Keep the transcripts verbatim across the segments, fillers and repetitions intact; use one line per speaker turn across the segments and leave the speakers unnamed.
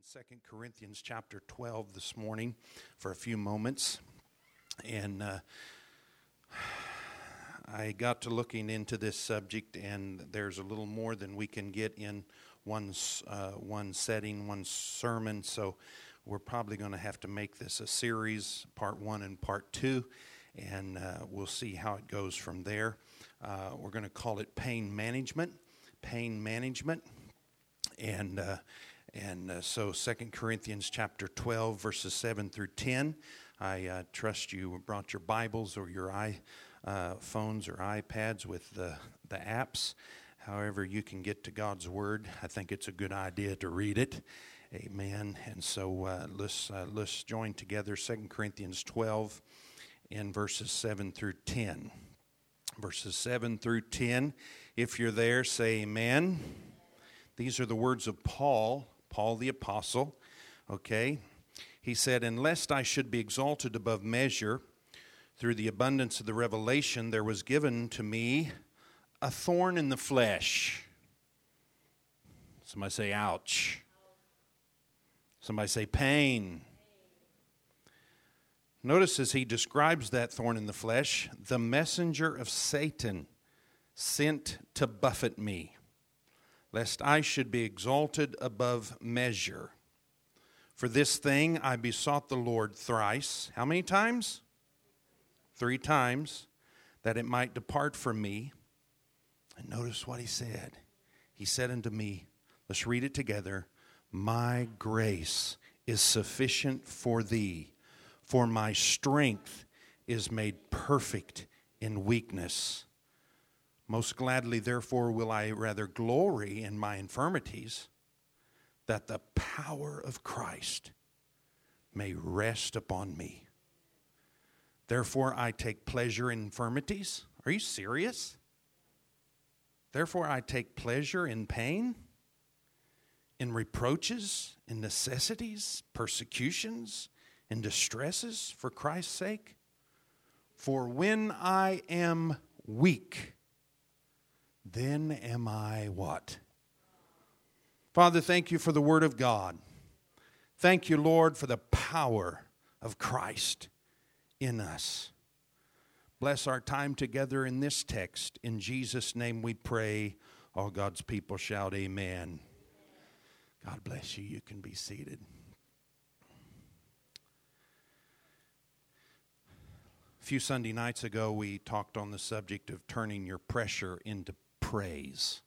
Second Corinthians chapter twelve this morning for a few moments. And uh, I got to looking into this subject, and there's a little more than we can get in one, uh, one setting, one sermon. So we're probably going to have to make this a series, part one and part two, and uh, we'll see how it goes from there. Uh, we're going to call it pain management, pain management. And uh, and uh, so Second Corinthians chapter twelve, verses seven through ten. I uh, trust you brought your Bibles or your iPhones uh, or iPads with the, the apps. However you can get to God's Word, I think it's a good idea to read it. Amen. And so uh, let's, uh, let's join together Second Corinthians twelve in verses seven through ten. Verses seven through ten. If you're there, say amen. These are the words of Paul, Paul the apostle, okay? He said, "And lest I should be exalted above measure, through the abundance of the revelation, there was given to me a thorn in the flesh." Somebody say, ouch. Somebody say, pain. Notice as he describes that thorn in the flesh, the messenger of Satan sent to buffet me, lest I should be exalted above measure. For this thing I besought the Lord thrice. How many times? Three times, that it might depart from me. And notice what he said. He said unto me, let's read it together, "My grace is sufficient for thee, for my strength is made perfect in weakness. Most gladly, therefore, will I rather glory in my infirmities, that the power of Christ may rest upon me. Therefore, I take pleasure in infirmities." Are you serious? "Therefore, I take pleasure in pain, in reproaches, in necessities, persecutions, in distresses for Christ's sake. For when I am weak, then am I" what? Father, thank you for the Word of God. Thank you, Lord, for the power of Christ in us. Bless our time together in this text. In Jesus' name we pray. All God's people shout amen. God bless you. You can be seated. A few Sunday nights ago, we talked on the subject of turning your pressure into praise.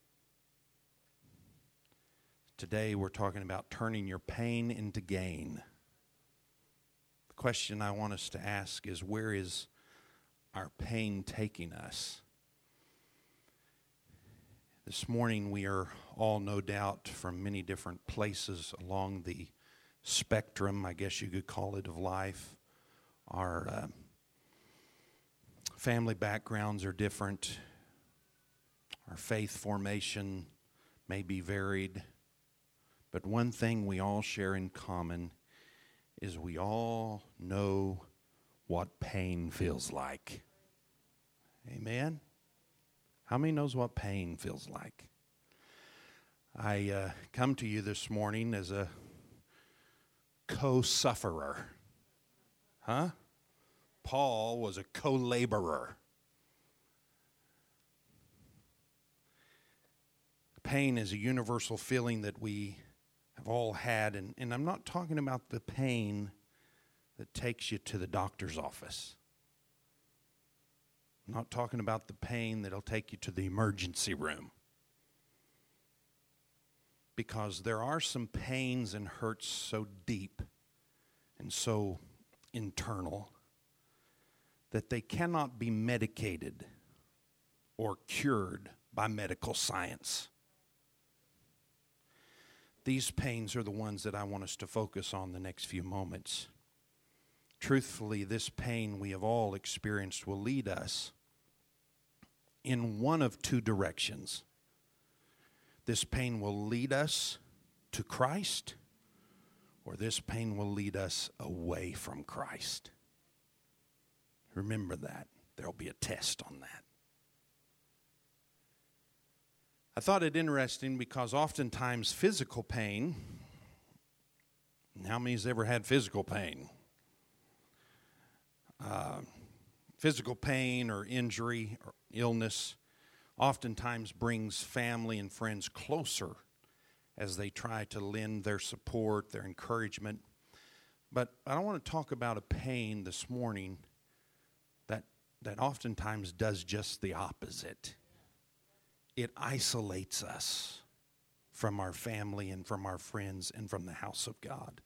Today, we're talking about turning your pain into gain. The question I want us to ask is, where is our pain taking us? This morning, we are all, no doubt, from many different places along the spectrum, I guess you could call it, of life. Our uh, family backgrounds are different. Our faith formation may be varied. But one thing we all share in common is we all know what pain feels like. Amen? How many knows what pain feels like? I uh, come to you this morning as a co-sufferer. Huh? Paul was a co-laborer. Pain is a universal feeling that we have all had, and, and I'm not talking about the pain that takes you to the doctor's office. I'm not talking about the pain that'll take you to the emergency room. Because there are some pains and hurts so deep and so internal that they cannot be medicated or cured by medical science. These pains are the ones that I want us to focus on the next few moments. Truthfully, this pain we have all experienced will lead us in one of two directions. This pain will lead us to Christ, or this pain will lead us away from Christ. Remember that. There will be a test on that. I thought it interesting because oftentimes physical pain How many's ever had physical pain? Uh, physical pain or injury or illness oftentimes brings family and friends closer as they try to lend their support, their encouragement. But I want to talk about a pain this morning that that oftentimes does just the opposite. It isolates us from our family and from our friends and from the house of God.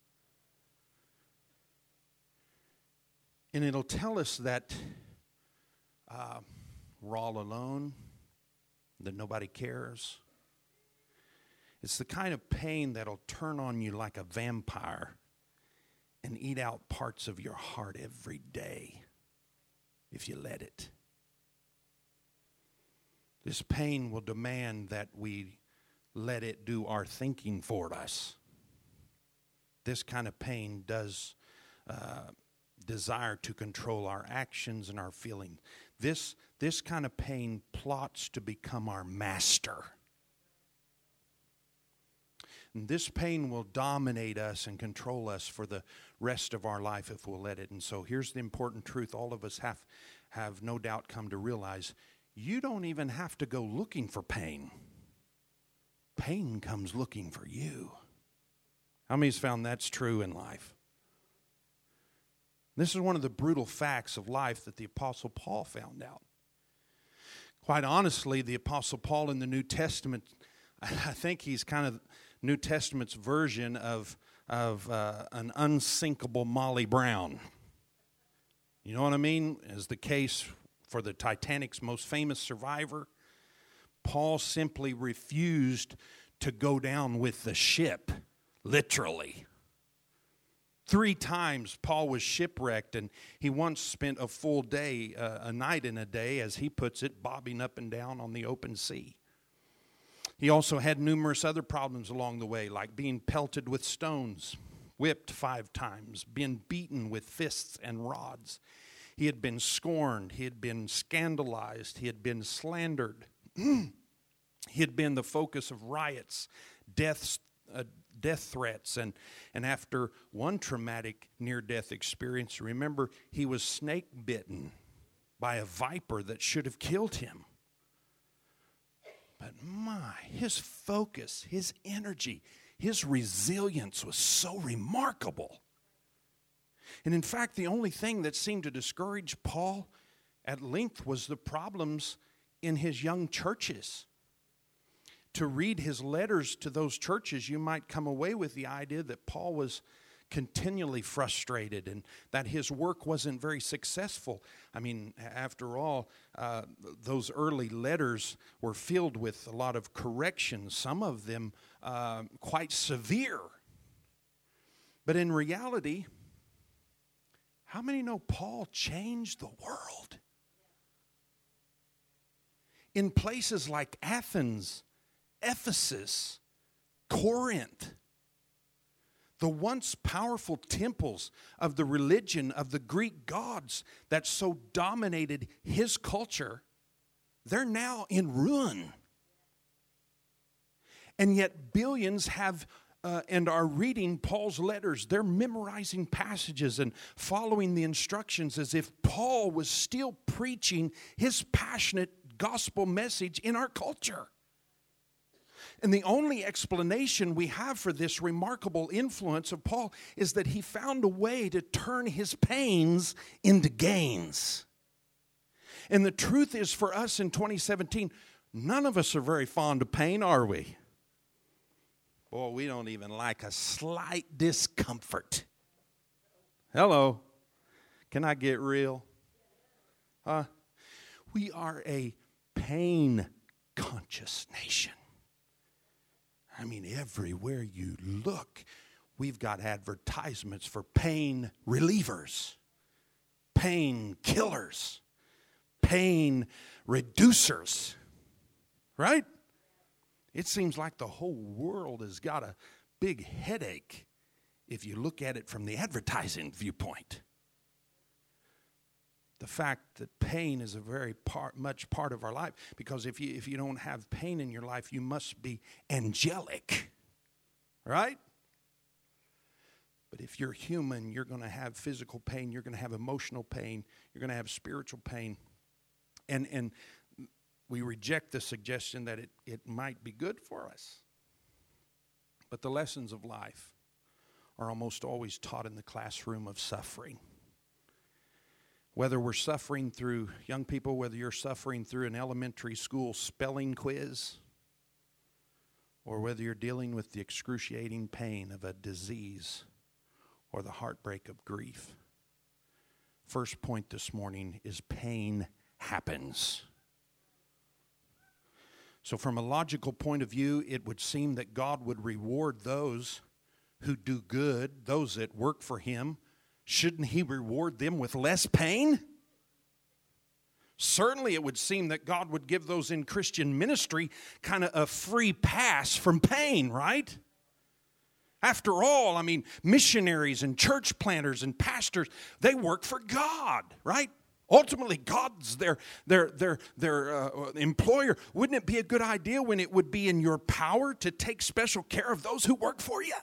And it'll tell us that uh, we're all alone, that nobody cares. It's the kind of pain that'll turn on you like a vampire and eat out parts of your heart every day if you let it. This pain will demand that we let it do our thinking for us. This kind of pain does uh, desire to control our actions and our feelings. This, this kind of pain plots to become our master. And this pain will dominate us and control us for the rest of our life if we'll let it. And so here's the important truth all of us have, have no doubt come to realize. You don't even have to go looking for pain. Pain comes looking for you. How many's found that's true in life? This is one of the brutal facts of life that the Apostle Paul found out. Quite honestly, the Apostle Paul in the New Testament, I think he's kind of New Testament's version of, of uh, an unsinkable Molly Brown. You know what I mean? As the case for the Titanic's most famous survivor, Paul simply refused to go down with the ship, literally. Three times Paul was shipwrecked, and he once spent a full day, uh, a night and a day, as he puts it, bobbing up and down on the open sea. He also had numerous other problems along the way, like being pelted with stones, whipped five times, being beaten with fists and rods. He had been scorned. He had been scandalized. He had been slandered. He had been the focus of riots, deaths, uh, death threats, and, and after one traumatic near-death experience, remember, he was snake-bitten by a viper that should have killed him. But my, his focus, his energy, his resilience was so remarkable. And in fact, the only thing that seemed to discourage Paul at length was the problems in his young churches. To read his letters to those churches, you might come away with the idea that Paul was continually frustrated and that his work wasn't very successful. I mean, after all, uh, those early letters were filled with a lot of corrections, some of them uh, quite severe. But in reality, how many know Paul changed the world? In places like Athens, Ephesus, Corinth, the once powerful temples of the religion of the Greek gods that so dominated his culture, they're now in ruin. And yet billions have uh, and are reading Paul's letters. They're memorizing passages and following the instructions as if Paul was still preaching his passionate gospel message in our culture. And the only explanation we have for this remarkable influence of Paul is that he found a way to turn his pains into gains. And the truth is, for us in twenty seventeen, none of us are very fond of pain, are we? Boy, we don't even like a slight discomfort. Hello. Can I get real? Huh? We are a pain-conscious nation. I mean, everywhere you look, we've got advertisements for pain relievers, pain killers, pain reducers, right? It seems like the whole world has got a big headache if you look at it from the advertising viewpoint. The fact that pain is a very part, much part of our life, because if you if you don't have pain in your life, you must be angelic, right? if you're human, you're going to have physical pain, you're going to have emotional pain, you're going to have spiritual pain. And and we reject the suggestion that it, it might be good for us. But the lessons of life are almost always taught in the classroom of suffering. Whether we're suffering through, young people, whether you're suffering through an elementary school spelling quiz, or whether you're dealing with the excruciating pain of a disease or the heartbreak of grief. First point this morning is pain happens. So from a logical point of view, it would seem that God would reward those who do good, those that work for Him. Shouldn't He reward them with less pain? Certainly it would seem that God would give those in Christian ministry kind of a free pass from pain, right? After all, I mean, missionaries and church planters and pastors, they work for God, right? Ultimately, God's their, their, their, their uh, employer. Wouldn't it be a good idea when it would be in your power to take special care of those who work for you?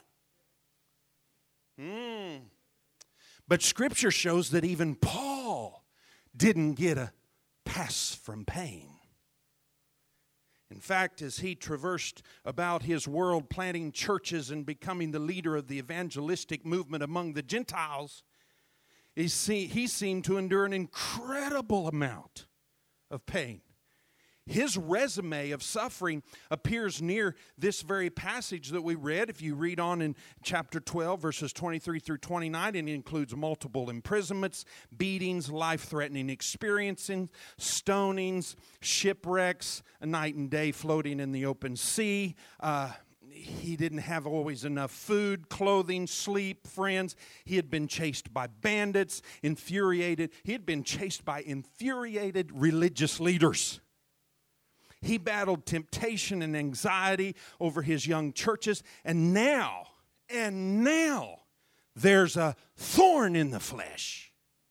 Hmm. But Scripture shows that even Paul didn't get a pass from pain. In fact, as he traversed about his world planting churches and becoming the leader of the evangelistic movement among the Gentiles, he, see, he seemed to endure an incredible amount of pain. His resume of suffering appears near this very passage that we read. If you read on in chapter twelve, verses twenty-three through twenty-nine, and it includes multiple imprisonments, beatings, life-threatening experiences, stonings, shipwrecks, a night and day floating in the open sea. Uh, he didn't have always enough food, clothing, sleep, friends. He had been chased by bandits, infuriated. He had been chased by infuriated religious leaders. He battled temptation and anxiety over his young churches. And now, and now, there's a thorn in the flesh.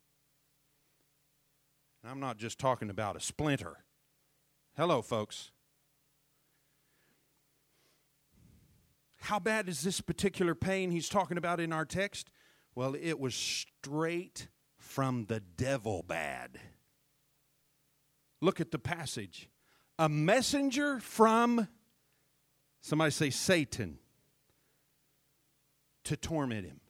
And I'm not just talking about a splinter. Hello, folks. How bad is this particular pain he's talking about in our text? Well, it was straight from the devil bad. Look at the passage. A messenger from, somebody say Satan, to torment him.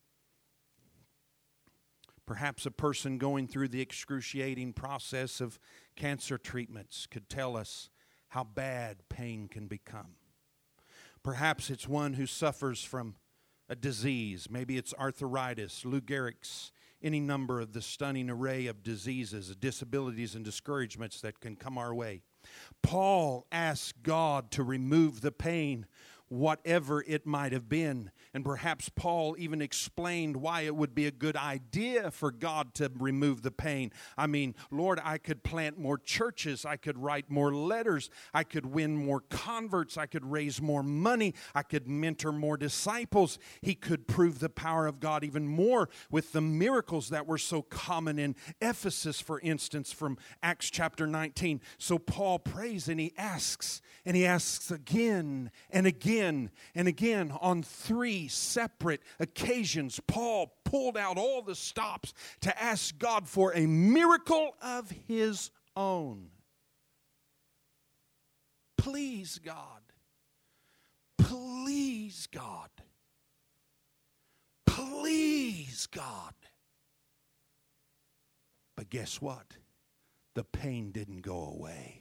Perhaps a person going through the excruciating process of cancer treatments could tell us how bad pain can become. Perhaps it's one who suffers from a disease. Maybe it's arthritis, Lou Gehrig's, any number of the stunning array of diseases, disabilities, and discouragements that can come our way. Paul asked God to remove the pain, whatever it might have been. And perhaps Paul even explained why it would be a good idea for God to remove the pain. I mean, Lord, I could plant more churches. I could write more letters. I could win more converts. I could raise more money. I could mentor more disciples. He could prove the power of God even more with the miracles that were so common in Ephesus, for instance, from Acts chapter nineteen. So Paul prays and he asks, and he asks again and again and again on three separate occasions. Paul pulled out all the stops to ask God for a miracle of his own. Please, God. Please, God. Please, God. But guess what? The pain didn't go away.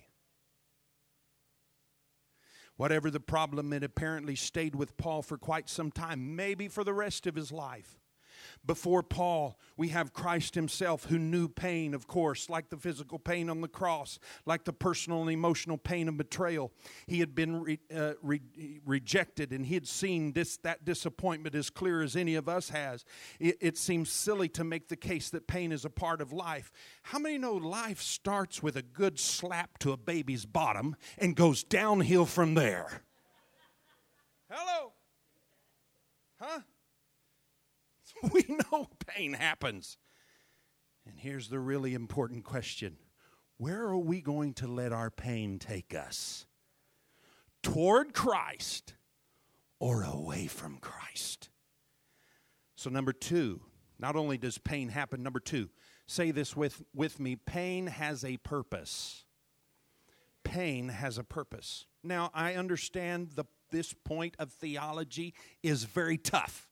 Whatever the problem, it apparently stayed with Paul for quite some time, maybe for the rest of his life. Before Paul, we have Christ himself who knew pain, of course, like the physical pain on the cross, like the personal and emotional pain of betrayal. He had been re, uh, re, rejected, and he had seen this, that disappointment as clear as any of us has. It, it seems silly to make the case that pain is a part of life. How many know life starts with a good slap to a baby's bottom and goes downhill from there? Hello? Huh? We know pain happens. And here's the really important question. Where are we going to let our pain take us? Toward Christ or away from Christ? So number two, not only does pain happen, number two, say this with, with me, pain has a purpose. Pain has a purpose. Now, I understand the, this point of theology is very tough.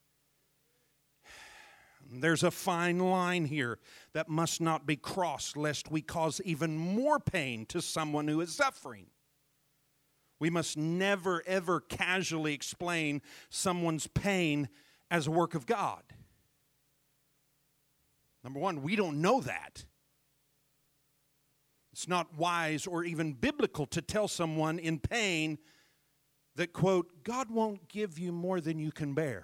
There's a fine line here that must not be crossed, lest we cause even more pain to someone who is suffering. We must never, ever casually explain someone's pain as a work of God. Number one, we don't know that. It's not wise or even biblical to tell someone in pain that, quote, God won't give you more than you can bear.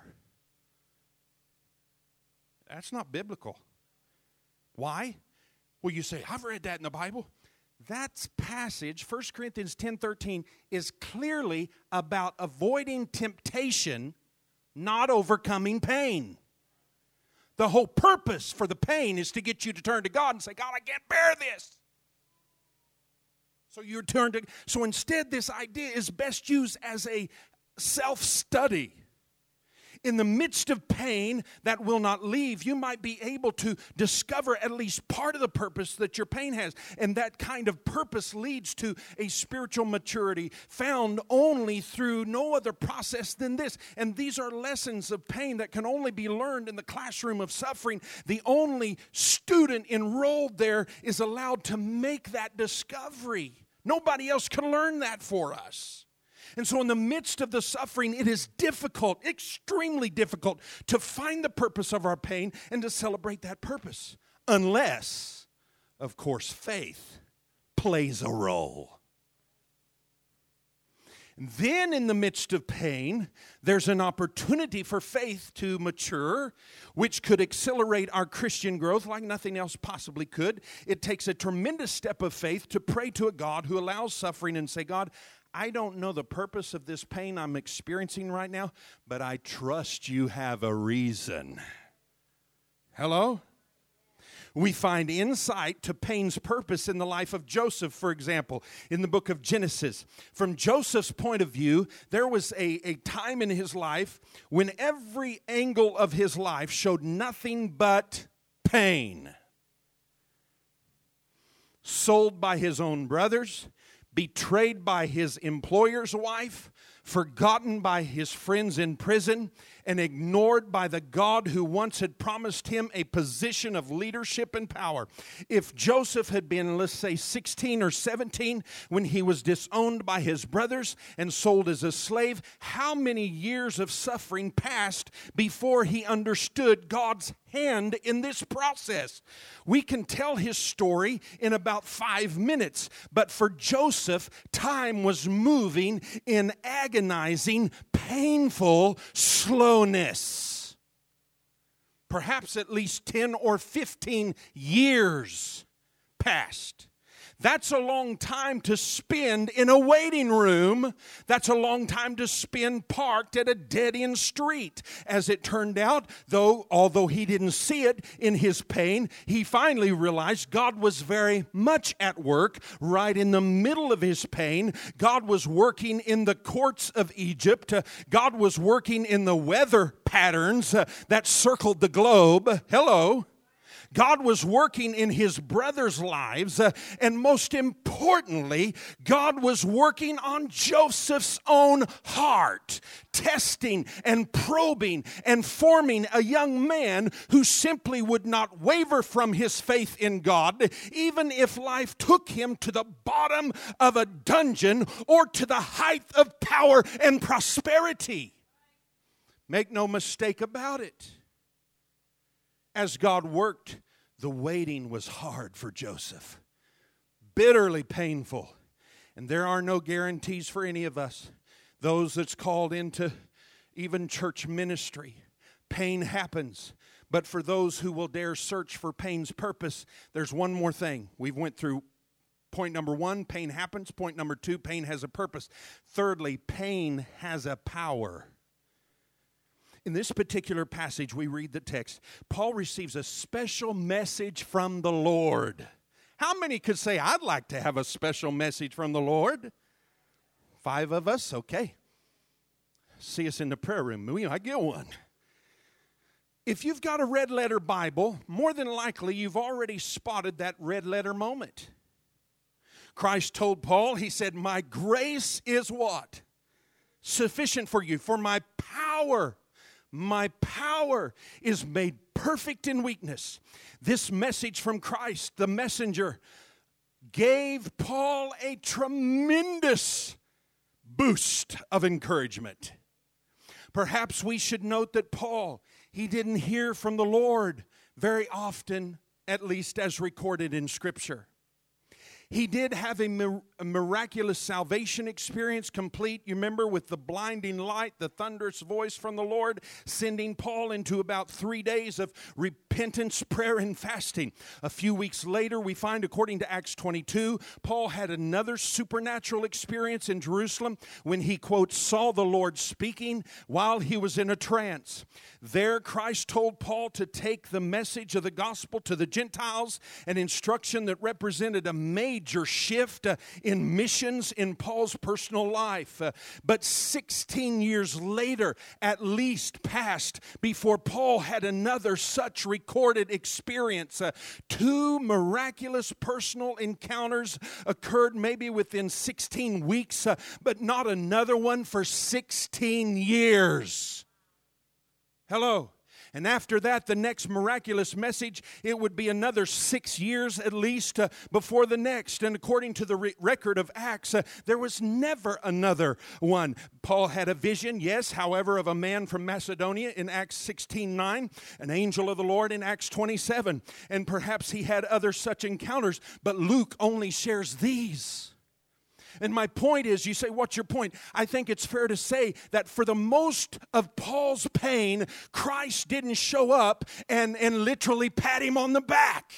That's not biblical. Why? Well, you say, I've read that in the Bible. That passage, First Corinthians ten thirteen, is clearly about avoiding temptation, not overcoming pain. The whole purpose for the pain is to get you to turn to God and say, God, I can't bear this. So you turn to, so instead this idea is best used as a self-study. In the midst of pain that will not leave, you might be able to discover at least part of the purpose that your pain has. And that kind of purpose leads to a spiritual maturity found only through no other process than this. And these are lessons of pain that can only be learned in the classroom of suffering. The only student enrolled there is allowed to make that discovery. Nobody else can learn that for us. And so in the midst of the suffering, it is difficult, extremely difficult, to find the purpose of our pain and to celebrate that purpose. Unless, of course, faith plays a role. And then in the midst of pain, there's an opportunity for faith to mature, which could accelerate our Christian growth like nothing else possibly could. It takes a tremendous step of faith to pray to a God who allows suffering and say, God, I don't know the purpose of this pain I'm experiencing right now, but I trust you have a reason. Hello? We find insight to pain's purpose in the life of Joseph, for example, in the book of Genesis. From Joseph's point of view, there was a, a time in his life when every angle of his life showed nothing but pain. Sold by his own brothers, betrayed by his employer's wife, forgotten by his friends in prison, and ignored by the God who once had promised him a position of leadership and power. If Joseph had been, let's say, sixteen or seventeen when he was disowned by his brothers and sold as a slave, how many years of suffering passed before he understood God's hand in this process? We can tell his story in about five minutes, but for Joseph, time was moving in agonizing, painful slowness. Perhaps at least ten or fifteen years passed. That's a long time to spend in a waiting room. That's a long time to spend parked at a dead-end street. As it turned out, though, although he didn't see it in his pain, he finally realized God was very much at work right in the middle of his pain. God was working in the courts of Egypt. Uh, God was working in the weather patterns uh, that circled the globe. Hello. God was working in his brothers' lives, uh, and most importantly, God was working on Joseph's own heart, testing and probing and forming a young man who simply would not waver from his faith in God, even if life took him to the bottom of a dungeon or to the height of power and prosperity. Make no mistake about it. As God worked, the waiting was hard for Joseph, bitterly painful. And there are no guarantees for any of us, those that's called into even church ministry. Pain happens. But for those who will dare search for pain's purpose, there's one more thing. We went through point number one, pain happens. Point number two, pain has a purpose. Thirdly, pain has a power. In this particular passage, we read the text. Paul receives a special message from the Lord. How many could say, I'd like to have a special message from the Lord? Five of us? Okay. See us in the prayer room. I get one. If you've got a red letter Bible, more than likely you've already spotted that red letter moment. Christ told Paul, he said, my grace is what? Sufficient for you. For my power, my power is made perfect in weakness. This message from Christ, the messenger, gave Paul a tremendous boost of encouragement. Perhaps we should note that Paul, he didn't hear from the Lord very often, at least as recorded in Scripture. He did have a, mir- a miraculous salvation experience complete, you remember, with the blinding light, the thunderous voice from the Lord, sending Paul into about three days of repentance, prayer, and fasting. A few weeks later, we find, according to Acts twenty-two, Paul had another supernatural experience in Jerusalem when he, quote, saw the Lord speaking while he was in a trance. There, Christ told Paul to take the message of the gospel to the Gentiles, an instruction that represented a major Major shift uh, in missions in Paul's personal life. Uh, but sixteen years later, at least, passed before Paul had another such recorded experience. Uh, two miraculous personal encounters occurred maybe within sixteen weeks, uh, but not another one for sixteen years. Hello. And after that, the next miraculous message, it would be another six years at least uh, before the next. And according to the re- record of Acts, uh, there was never another one. Paul had a vision, yes, however, of a man from Macedonia in Acts sixteen nine, an angel of the Lord in Acts twenty-seven. And perhaps he had other such encounters, but Luke only shares these. And my point is, you say, what's your point? I think it's fair to say that for the most of Paul's pain, Christ didn't show up and, and literally pat him on the back.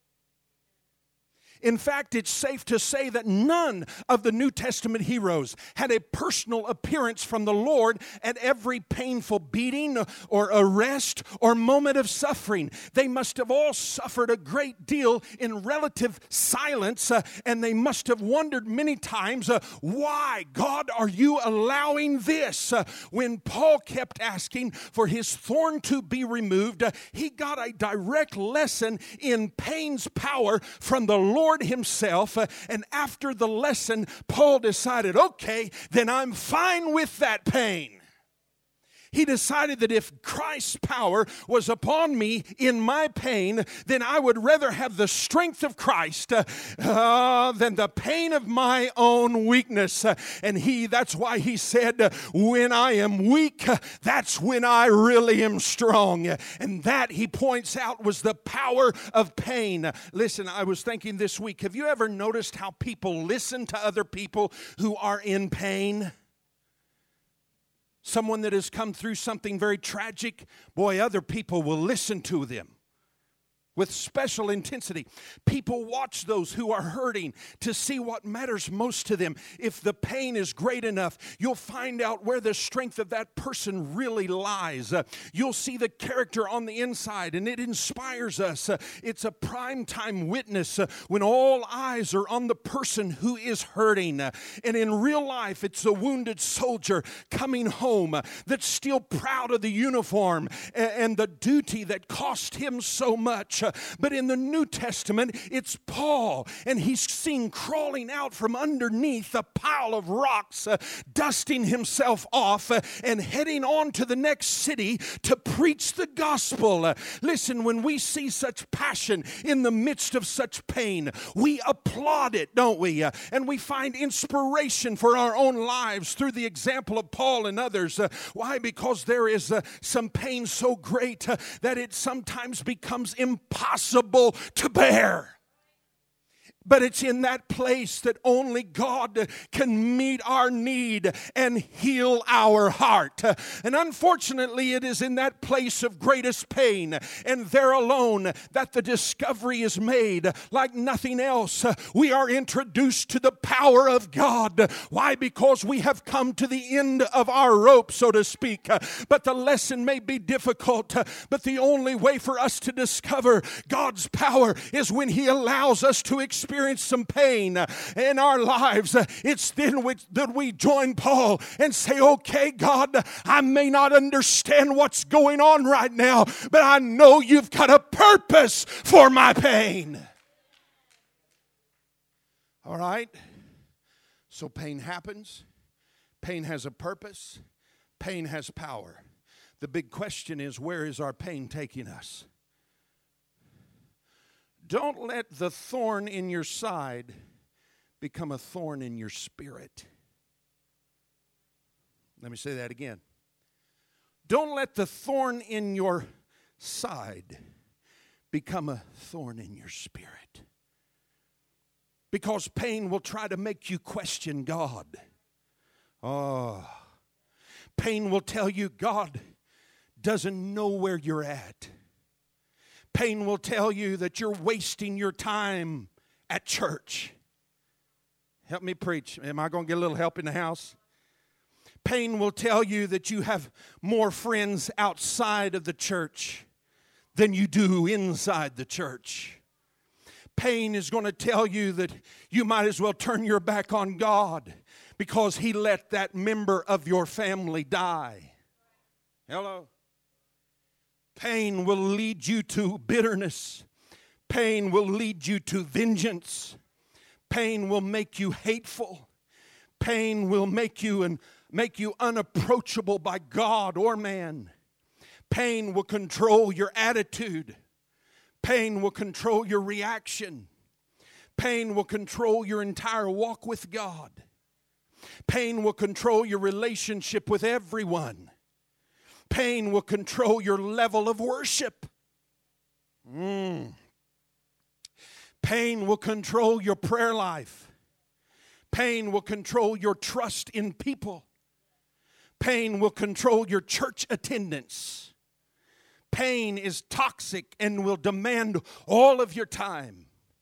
In fact, it's safe to say that none of the New Testament heroes had a personal appearance from the Lord at every painful beating or arrest or moment of suffering. They must have all suffered a great deal in relative silence, uh, and they must have wondered many times, uh, why, God, are you allowing this? Uh, when Paul kept asking for his thorn to be removed, uh, he got a direct lesson in pain's power from the Lord himself, uh, and after the lesson, Paul decided, okay, then I'm fine with that pain. He decided that if Christ's power was upon me in my pain, then I would rather have the strength of Christ uh, uh, than the pain of my own weakness. Uh, and he, that's why he said, uh, when I am weak, uh, that's when I really am strong. Uh, and that, he points out, was the power of pain. Uh, listen, I was thinking this week, have you ever noticed how people listen to other people who are in pain? Someone that has come through something very tragic, boy, other people will listen to them with special intensity. People watch those who are hurting to see what matters most to them. If the pain is great enough, you'll find out where the strength of that person really lies. Uh, you'll see the character on the inside, and it inspires us. Uh, it's a primetime witness uh, when all eyes are on the person who is hurting. Uh, and in real life, it's a wounded soldier coming home uh, that's still proud of the uniform and, and the duty that cost him so much. Uh, But in the New Testament, it's Paul, and he's seen crawling out from underneath a pile of rocks, uh, dusting himself off uh, and heading on to the next city to preach the gospel. Uh, listen, when we see such passion in the midst of such pain, we applaud it, don't we? Uh, and we find inspiration for our own lives through the example of Paul and others. Uh, why? Because there is uh, some pain so great uh, that it sometimes becomes impossible Impossible to bear. But it's in that place that only God can meet our need and heal our heart. And unfortunately, it is in that place of greatest pain and there alone that the discovery is made. Like nothing else, we are introduced to the power of God. Why? Because we have come to the end of our rope, so to speak. But the lesson may be difficult, but the only way for us to discover God's power is when He allows us to experience experience some pain in our lives, it's then that we join Paul and say, okay, God, I may not understand what's going on right now, but I know you've got a purpose for my pain. All right? So pain happens. Pain has a purpose. Pain has power. The big question is, where is our pain taking us? Don't let the thorn in your side become a thorn in your spirit. Let me say that again. Don't let the thorn in your side become a thorn in your spirit. Because pain will try to make you question God. Oh, pain will tell you God doesn't know where you're at. Pain will tell you that you're wasting your time at church. Help me preach. Am I going to get a little help in the house? Pain will tell you that you have more friends outside of the church than you do inside the church. Pain is going to tell you that you might as well turn your back on God because He let that member of your family die. Hello? Pain will lead you to bitterness. Pain will lead you to vengeance. Pain will make you hateful. Pain will make you and make you unapproachable by God or man. Pain will control your attitude. Pain will control your reaction. Pain will control your entire walk with God. Pain will control your relationship with everyone. Pain will control your level of worship. Mm. Pain will control your prayer life. Pain will control your trust in people. Pain will control your church attendance. Pain is toxic and will demand all of your time.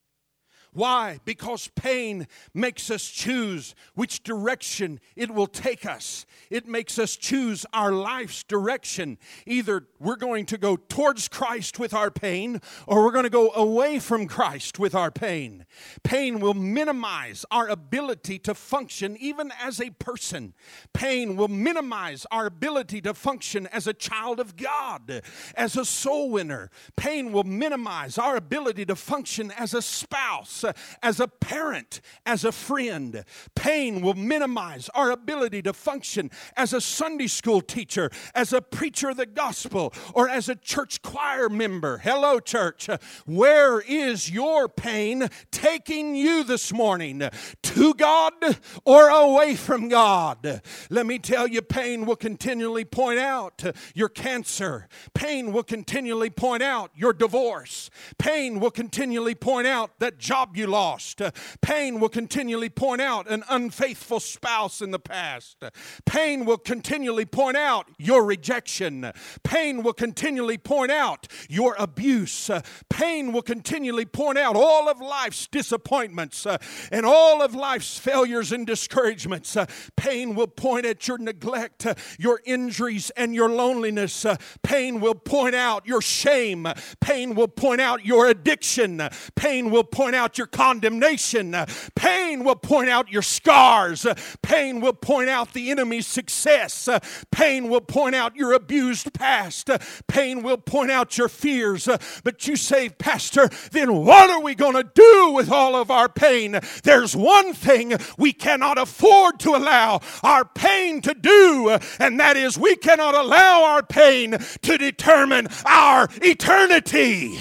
Why? Because pain makes us choose which direction it will take us. It makes us choose our life's direction. Either we're going to go towards Christ with our pain, or we're going to go away from Christ with our pain. Pain will minimize our ability to function even as a person. Pain will minimize our ability to function as a child of God, as a soul winner. Pain will minimize our ability to function as a spouse, as a parent, as a friend. Pain will minimize our ability to function as a Sunday school teacher, as a preacher of the gospel, or as a church choir member. Hello, church. Where is your pain taking you this morning? To God or away from God? Let me tell you, pain will continually point out your cancer. Pain will continually point out your divorce. Pain will continually point out that job you lost. Pain will continually point out an unfaithful spouse in the past. Pain will continually point out your rejection. Pain will continually point out your abuse. Pain will continually point out all of life's disappointments and all of life's failures and discouragements. Pain will point at your neglect, your injuries, and your loneliness. Pain will point out your shame. Pain will point out your addiction. Pain will point out your condemnation. Pain will point out your scars. Pain will point out the enemy's success. Pain will point out your abused past. Pain will point out your fears. But you say, Pastor, then what are we going to do with all of our pain? There's one thing we cannot afford to allow our pain to do, and that is we cannot allow our pain to determine our eternity.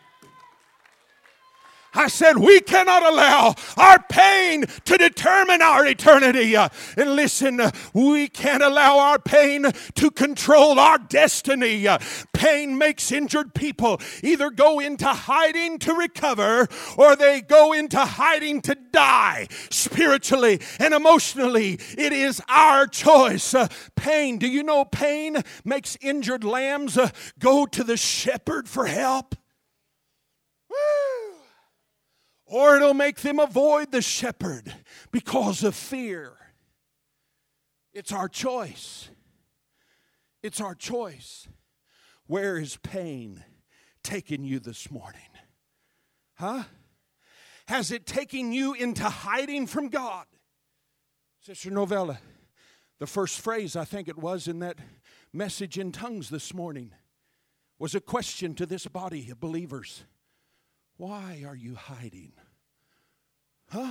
I said we cannot allow our pain to determine our eternity. Uh, and listen, uh, we can't allow our pain to control our destiny. Uh, pain makes injured people either go into hiding to recover, or they go into hiding to die. Spiritually and emotionally, it is our choice. Uh, pain, do you know pain makes injured lambs uh, go to the shepherd for help? Woo! Or it'll make them avoid the shepherd because of fear. It's our choice. It's our choice. Where is pain taking you this morning? Huh? Has it taken you into hiding from God? Sister Novella, the first phrase, I think it was, in that message in tongues this morning was a question to this body of believers. Why are you hiding? Huh?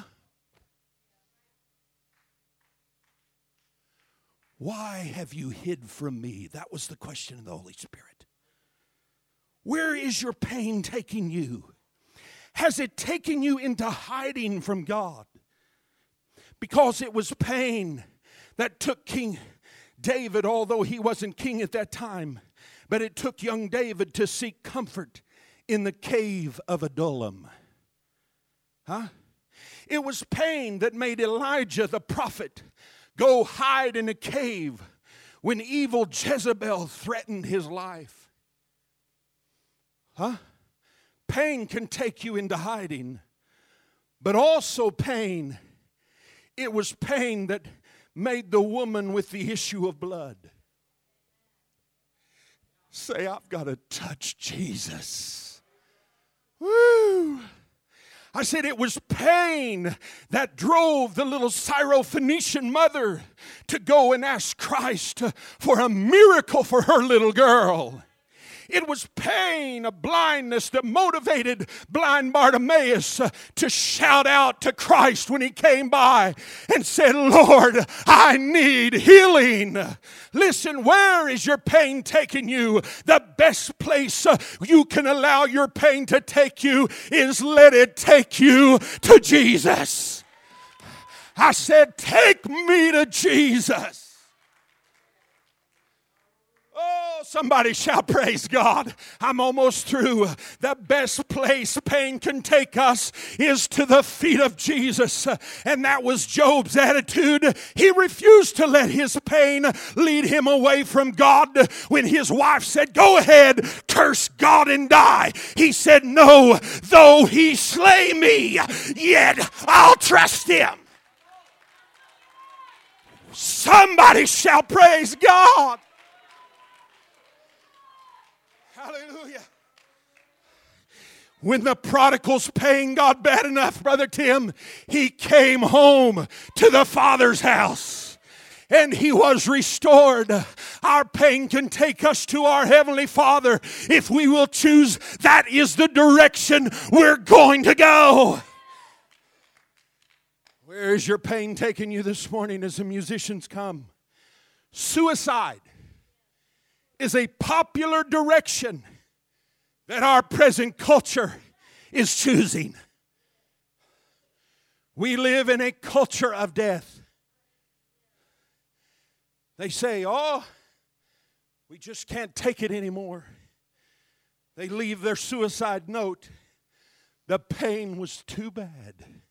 Why have you hid from me? That was the question of the Holy Spirit. Where is your pain taking you? Has it taken you into hiding from God? Because it was pain that took King David, although he wasn't king at that time, but it took young David to seek comfort in the cave of Adullam. Huh? It was pain that made Elijah the prophet go hide in a cave when evil Jezebel threatened his life. Huh? Pain can take you into hiding, but also pain. It was pain that made the woman with the issue of blood say, I've got to touch Jesus. Woo! I said it was pain that drove the little Syrophoenician mother to go and ask Christ for a miracle for her little girl. It was pain of blindness that motivated blind Bartimaeus uh, to shout out to Christ when he came by and said, Lord, I need healing. Listen, where is your pain taking you? The best place uh, you can allow your pain to take you is let it take you to Jesus. I said, take me to Jesus. Oh, somebody shout, praise God. I'm almost through. The best place pain can take us is to the feet of Jesus. And that was Job's attitude. He refused to let his pain lead him away from God. When his wife said, go ahead, curse God and die, he said, no, though he slay me, yet I'll trust him. Somebody shout, praise God. Hallelujah. When the prodigal's pain got bad enough, Brother Tim, he came home to the Father's house and he was restored. Our pain can take us to our Heavenly Father if we will choose. That is the direction we're going to go. Where is your pain taking you this morning as the musicians come? Suicide is a popular direction that our present culture is choosing. We live in a culture of death. They say, oh, we just can't take it anymore. They leave their suicide note. The pain was too bad.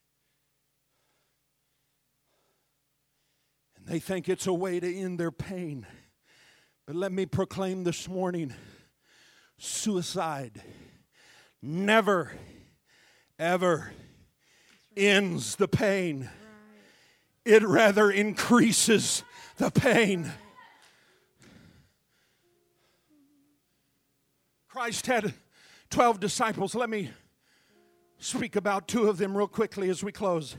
And they think it's a way to end their pain. But let me proclaim this morning, suicide never, ever ends the pain. It rather increases the pain. Christ had twelve disciples. Let me speak about two of them real quickly as we close.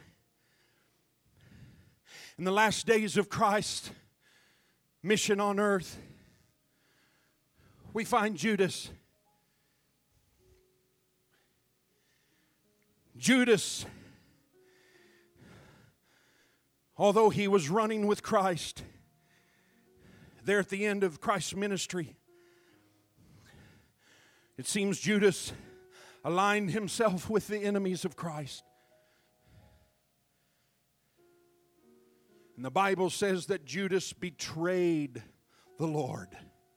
In the last days of Christ's mission on earth, we find Judas. Judas, although he was running with Christ, there at the end of Christ's ministry, it seems Judas aligned himself with the enemies of Christ. And the Bible says that Judas betrayed the Lord.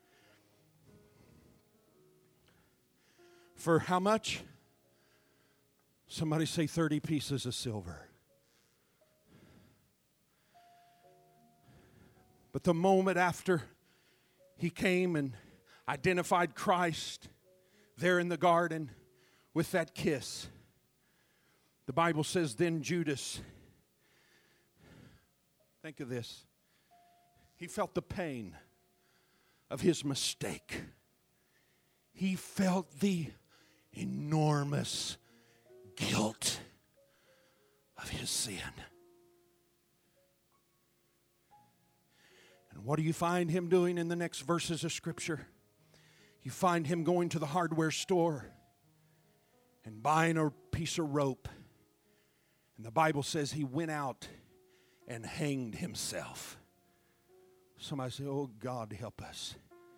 For how much? Somebody say thirty pieces of silver. But the moment after he came and identified Christ there in the garden with that kiss, the Bible says then Judas, think of this, he felt the pain of his mistake. He felt the enormous guilt of his sin. And what do you find him doing in the next verses of Scripture? You find him going to the hardware store and buying a piece of rope. And the Bible says he went out and hanged himself. Somebody say, oh, God, help us.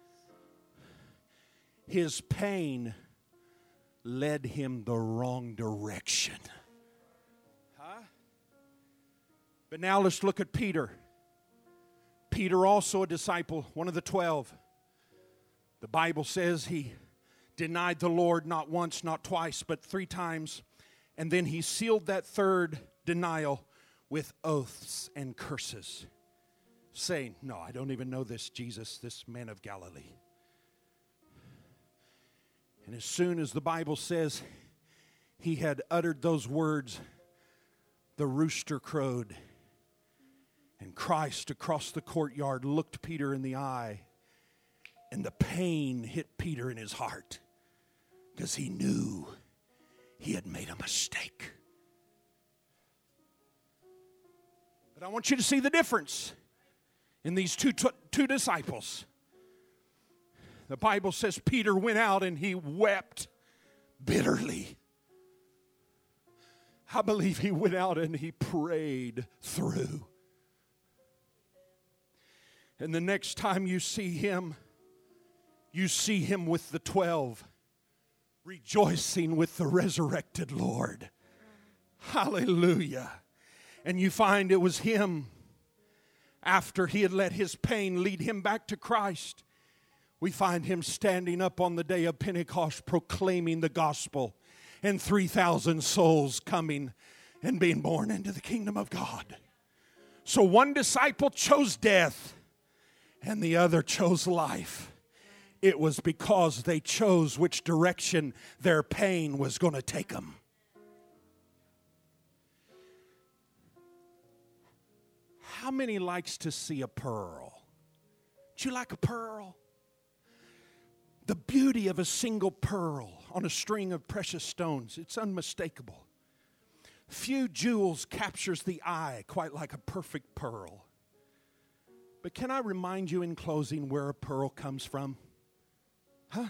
His pain led him the wrong direction. Huh? But now let's look at Peter. Peter, also a disciple, one of the twelve. The Bible says he denied the Lord not once, not twice, but three times. And then he sealed that third denial with oaths and curses, saying, no, I don't even know this Jesus, this man of Galilee. And as soon as the Bible says he had uttered those words, the rooster crowed. And Christ across the courtyard looked Peter in the eye. And the pain hit Peter in his heart because he knew he had made a mistake. But I want you to see the difference in these two, two disciples. The Bible says Peter went out and he wept bitterly. I believe he went out and he prayed through. And the next time you see him, you see him with the twelve, rejoicing with the resurrected Lord. Hallelujah. And you find it was him, after he had let his pain lead him back to Christ, we find him standing up on the day of Pentecost proclaiming the gospel, and three thousand souls coming and being born into the kingdom of God. So one disciple chose death and the other chose life. It was because they chose which direction their pain was going to take them. How many likes to see a pearl? Do you like a pearl? The beauty of a single pearl on a string of precious stones, it's unmistakable. Few jewels captures the eye quite like a perfect pearl. But can I remind you in closing where a pearl comes from? Huh?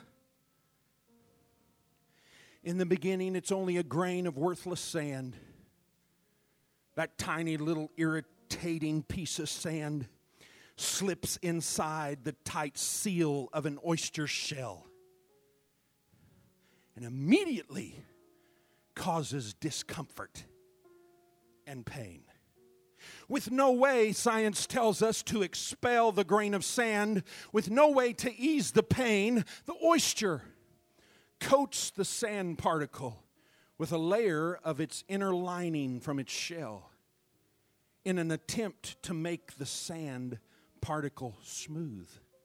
In the beginning, it's only a grain of worthless sand. That tiny little irritating piece of sand slips inside the tight seal of an oyster shell and immediately causes discomfort and pain. With no way, science tells us, to expel the grain of sand, with no way to ease the pain, the oyster coats the sand particle with a layer of its inner lining from its shell in an attempt to make the sand particle smooth.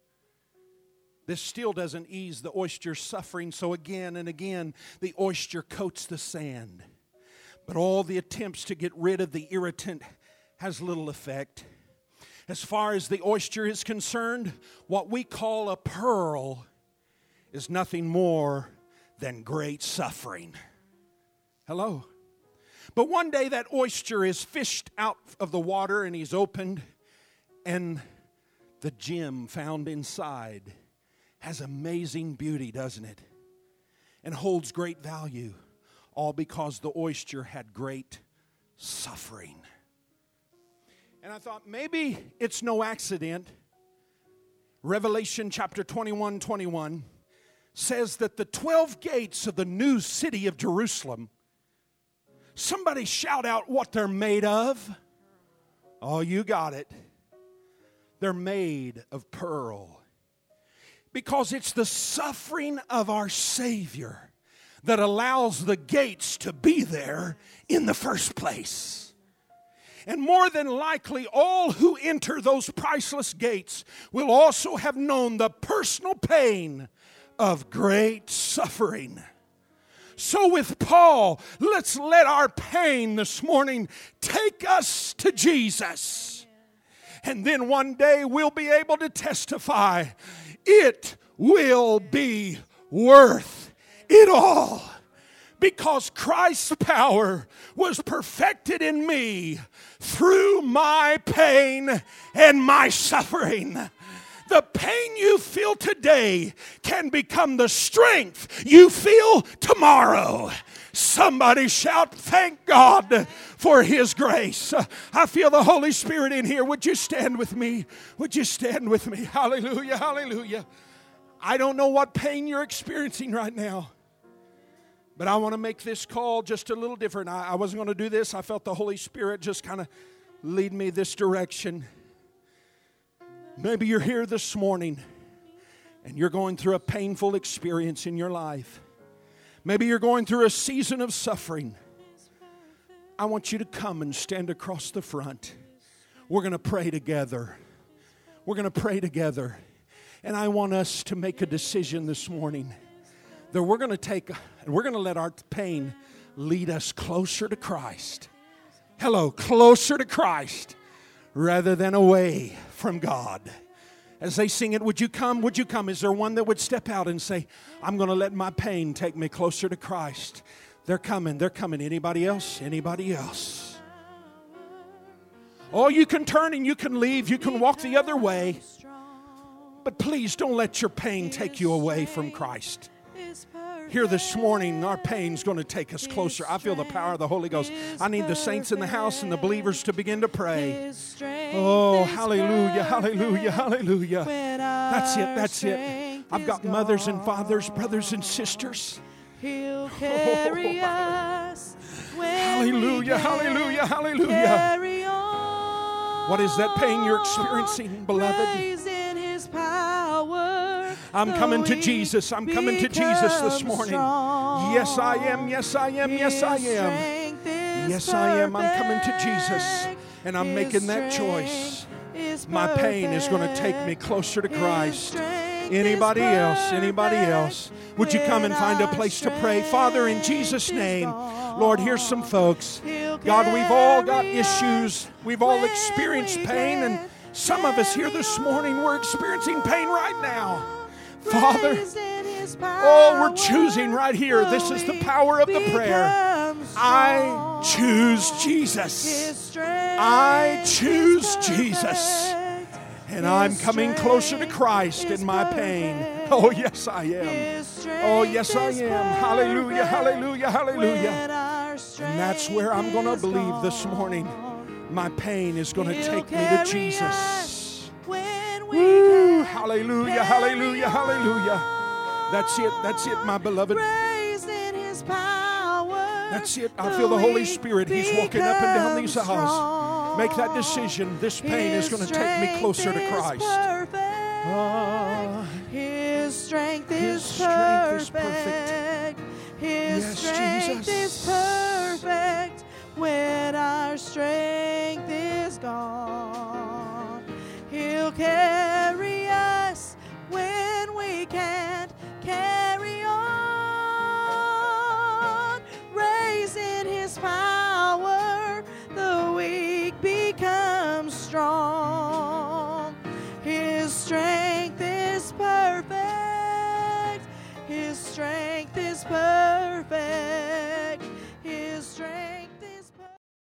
This still doesn't ease the oyster's suffering, so again and again the oyster coats the sand. But all the attempts to get rid of the irritant has little effect. As far as the oyster is concerned, what we call a pearl is nothing more than great suffering. Hello? But one day that oyster is fished out of the water and he's opened, and the gem found inside has amazing beauty, doesn't it? And holds great value, all because the oyster had great suffering. And I thought, maybe it's no accident. Revelation chapter twenty-one, twenty-one says that the twelve gates of the new city of Jerusalem, somebody shout out what they're made of. Oh, you got it. They're made of pearl. Because it's the suffering of our Savior that allows the gates to be there in the first place. And more than likely, all who enter those priceless gates will also have known the personal pain of great suffering. So with Paul, let's let our pain this morning take us to Jesus. And then one day we'll be able to testify, it will be worth it all. because Christ's power was perfected in me through my pain and my suffering. The pain you feel today can become the strength you feel tomorrow. Somebody shout, thank God for His grace. I feel the Holy Spirit in here. Would you stand with me? Would you stand with me? Hallelujah, hallelujah. I don't know what pain you're experiencing right now, but I want to make this call just a little different. I, I wasn't going to do this. I felt the Holy Spirit just kind of lead me this direction. Maybe you're here this morning and you're going through a painful experience in your life. Maybe you're going through a season of suffering. I want you to come and stand across the front. We're going to pray together. We're going to pray together. And I want us to make a decision this morning that we're going to take, and we're going to let our pain lead us closer to Christ. Hello, closer to Christ rather than away from God. As they sing it, would you come? Would you come? Is there one that would step out and say, I'm going to let my pain take me closer to Christ? They're coming. They're coming. Anybody else? Anybody else? Oh, you can turn and you can leave. You can walk the other way. But please don't let your pain take you away from Christ. Here this morning, our pain's going to take us closer. I feel the power of the Holy Ghost. I need the saints in the house and the believers to begin to pray. Oh, hallelujah, hallelujah, hallelujah. That's it, that's it. I've got mothers and fathers, brothers and sisters.
He'll carry us.
Hallelujah, hallelujah, hallelujah. What is that pain you're experiencing, beloved? I'm coming to Jesus. I'm coming to Jesus this morning. Yes, I am. Yes, I am. Yes, I am. Yes, I am. I'm coming to Jesus. And I'm making that choice. My pain is going to take me closer to Christ. Anybody else? Anybody else? Would you come and find a place to pray? Father, in Jesus' name, Lord, here's some folks. God, we've all got issues. We've all experienced pain. And some of us here this morning, we're experiencing pain right now. Father, oh, we're choosing right here. This is the power of the prayer. I choose Jesus. I choose Jesus. And I'm coming closer to Christ in my pain. Oh, yes, I am. Oh, yes, I am. Hallelujah, hallelujah, hallelujah. And that's where I'm going to believe this morning. My pain is going to take me to Jesus. Woo, hallelujah, hallelujah, hallelujah. That's it, that's it, my beloved. That's it. I feel the Holy Spirit. He's walking up and down these aisles. Make that decision. This pain is going to take me closer to Christ. Oh,
His strength
His
is
strength is
perfect. His
Yes,
strength
Jesus.
is perfect when our strength is gone. He'll carry us when we can't carry on. Raising His power, the weak become strong. His strength is perfect. His strength is perfect.